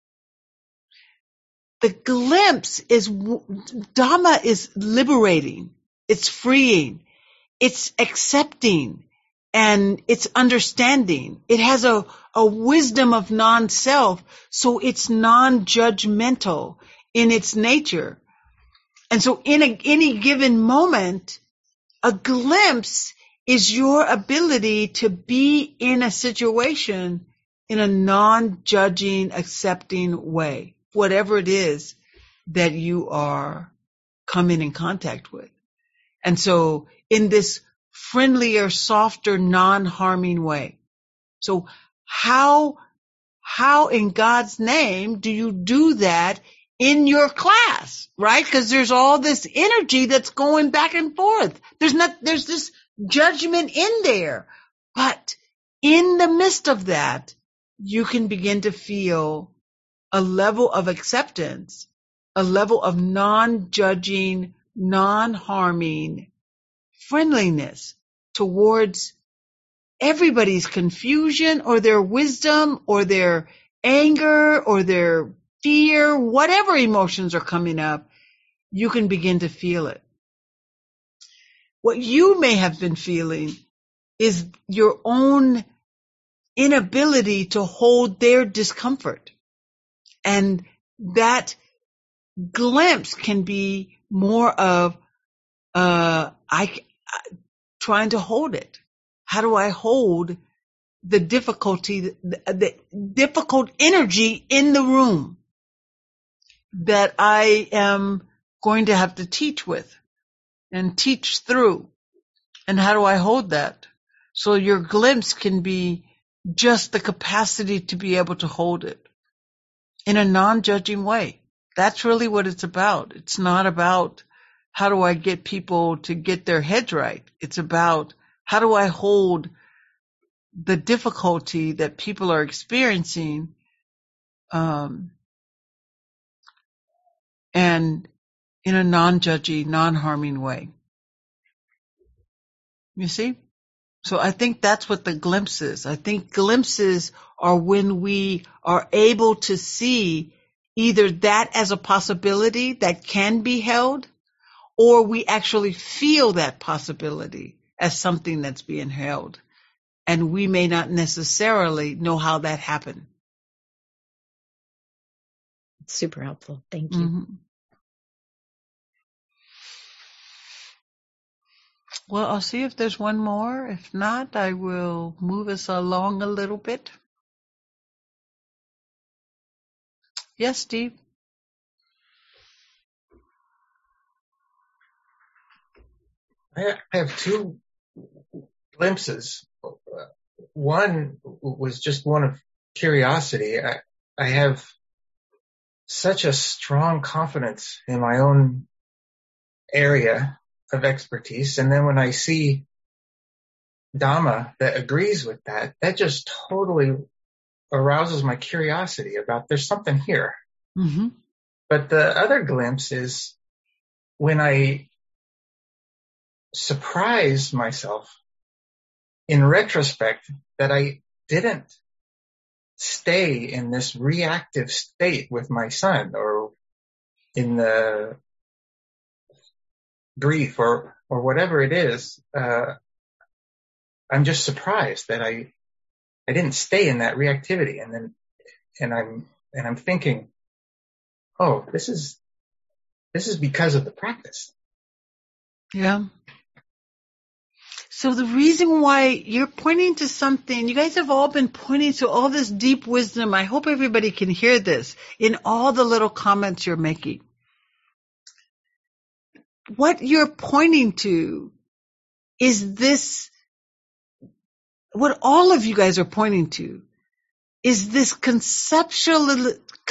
the glimpse is, Dhamma is liberating. It's freeing. It's accepting. And it's understanding. It has a, a wisdom of non-self, so it's non-judgmental in its nature. And so in a, any given moment, a glimpse is your ability to be in a situation in a non-judging, accepting way, whatever it is that you are coming in contact with. And so in this friendlier, softer, non-harming way. So how, how in God's name do you do that in your class, right? Because there's all this energy that's going back and forth. There's not, there's this judgment in there. But in the midst of that, you can begin to feel a level of acceptance, a level of non-judging, non-harming friendliness towards everybody's confusion or their wisdom or their anger or their fear, whatever emotions are coming up, you can begin to feel it. What you may have been feeling is your own inability to hold their discomfort. And that glimpse can be more of, uh, I, trying to hold it. How do I hold the difficulty, the, the difficult energy in the room that I am going to have to teach with and teach through? And how do I hold that? So your glimpse can be just the capacity to be able to hold it in a non-judging way. That's really what it's about. It's not about how do I get people to get their heads right. It's about how do I hold the difficulty that people are experiencing, um, and in a non-judgy, non-harming way. You see? So I think that's what the glimpses. I think glimpses are when we are able to see either that as a possibility that can be held, or we actually feel that possibility as something that's being held. And we may not necessarily know how that happened. Super helpful. Thank you. Mm-hmm. Well, I'll see if there's one more. If not, I will move us along a little bit. Yes, Steve? I have two glimpses. One was just one of curiosity. I, I have such a strong confidence in my own area of expertise. And then when I see Dhamma that agrees with that, that just totally arouses my curiosity about there's something here. Mm-hmm. But the other glimpse is when I surprise myself in retrospect that I didn't stay in this reactive state with my son or in the grief or, or whatever it is. Uh, I'm just surprised that I, I didn't stay in that reactivity. And then, and I'm, and I'm thinking, oh, this is, this is because of the practice. Yeah. So the reason why you're pointing to something, you guys have all been pointing to all this deep wisdom. I hope everybody can hear this in all the little comments you're making. What you're pointing to is this, what all of you guys are pointing to is this conceptual,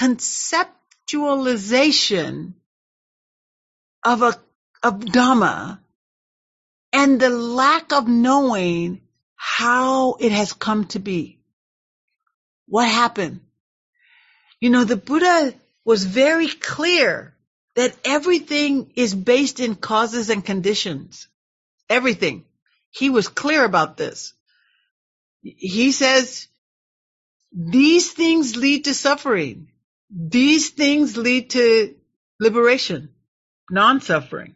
conceptualization of a, of Dhamma and the lack of knowing how it has come to be. What happened? You know, the Buddha was very clear that everything is based in causes and conditions. Everything. He was clear about this. He says, these things lead to suffering. These things lead to liberation, non-suffering.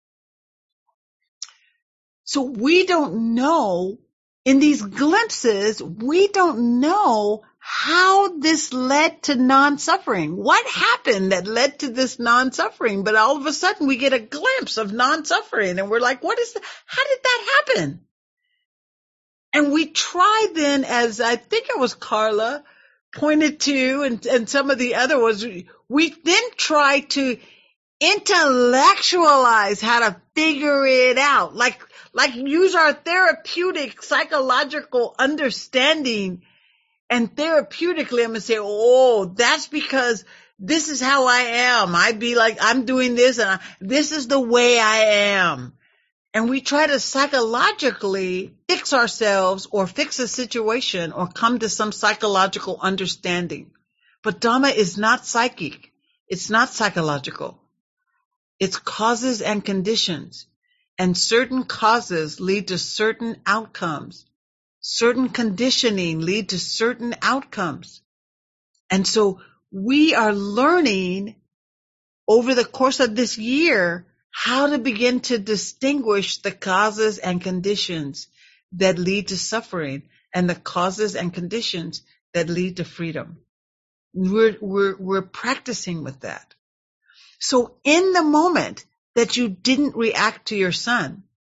So we don't know, in these glimpses, we don't know how this led to non-suffering. What happened that led to this non-suffering? But all of a sudden we get a glimpse of non-suffering and we're like, what is that? How did that happen? And we try then, as I think it was Carla pointed to, and, and some of the other ones, we then try to intellectualize how to figure it out, like, like use our therapeutic psychological understanding. And therapeutically, I'm going to say, oh, that's because this is how I am. I'd be like, I'm doing this and I, this is the way I am. And we try to psychologically fix ourselves or fix a situation or come to some psychological understanding. But Dhamma is not psychic. It's not psychological. It's causes and conditions. And certain causes lead to certain outcomes. Certain conditioning lead to certain outcomes. And so we are learning over the course of this year how to begin to distinguish the causes and conditions that lead to suffering and the causes and conditions that lead to freedom. We're, we're, we're practicing with that. So in the moment that you didn't react to your son,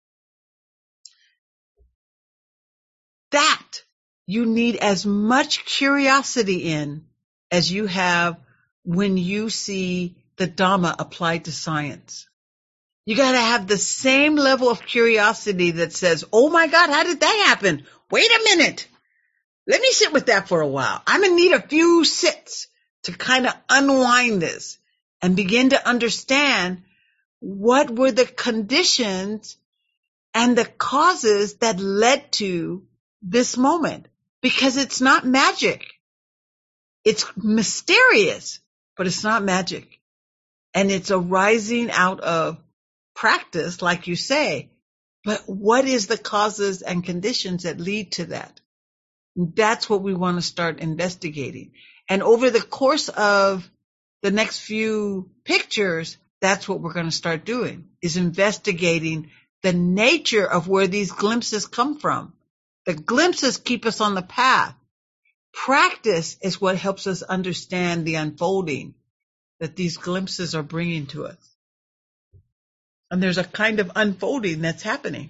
that you need as much curiosity in as you have when you see the Dhamma applied to science. You got to have the same level of curiosity that says, oh my God, how did that happen? Wait a minute. Let me sit with that for a while. I'm going to need a few sits to kind of unwind this and begin to understand what were the conditions and the causes that led to this moment. Because it's not magic. It's mysterious, but it's not magic. And it's arising out of practice, like you say, but what is the causes and conditions that lead to that? That's what we want to start investigating. And over the course of the next few pictures, that's what we're going to start doing, is investigating the nature of where these glimpses come from. The glimpses keep us on the path. Practice is what helps us understand the unfolding that these glimpses are bringing to us. And there's a kind of unfolding that's happening.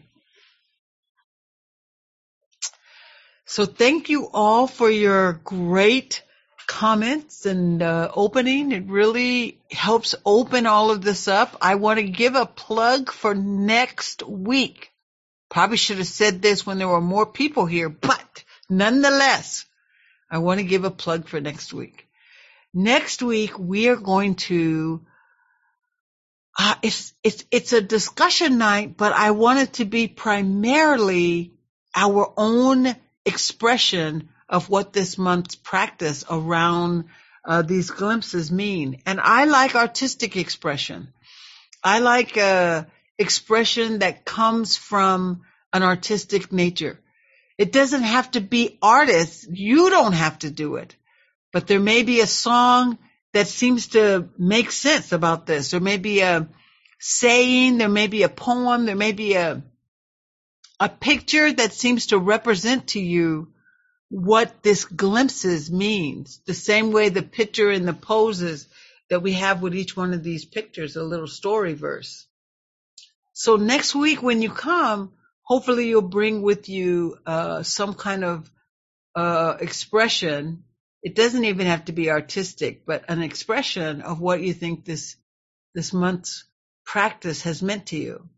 So thank you all for your great comments and uh, opening. It really helps open all of this up. I want to give a plug for next week. Probably should have said this when there were more people here, but nonetheless, I want to give a plug for next week. Next week, we are going to, uh, it's, it's, it's a discussion night, but I want it to be primarily our own expression of what this month's practice around uh, these glimpses mean. And I like artistic expression. I like uh, expression that comes from an artistic nature. It doesn't have to be artists. You don't have to do it. But there may be a song that seems to make sense about this. There may be a saying, there may be a poem, there may be a a picture that seems to represent to you what this glimpses means. The same way the picture and the poses that we have with each one of these pictures, a little story verse. So next week when you come, hopefully you'll bring with you uh, some kind of uh, expression. It doesn't even have to be artistic, but an expression of what you think this this month's practice has meant to you.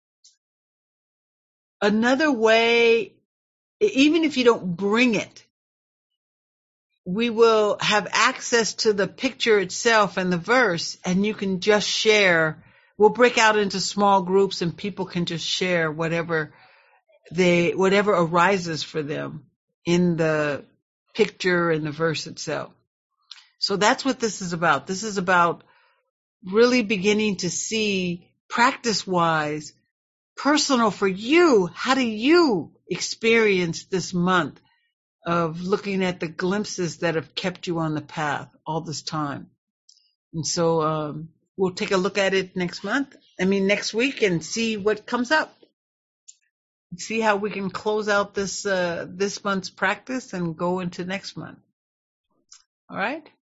Another way, even if you don't bring it, we will have access to the picture itself and the verse, and you can just share. We'll break out into small groups and people can just share whatever they, whatever arises for them in the picture and the verse itself. So that's what this is about. This is about really beginning to see practice-wise, personal for you, how do you experience this month of looking at the glimpses that have kept you on the path all this time? And so um, we'll take a look at it next month, I mean next week, and see what comes up. See how we can close out this uh, this month's practice and go into next month. All right?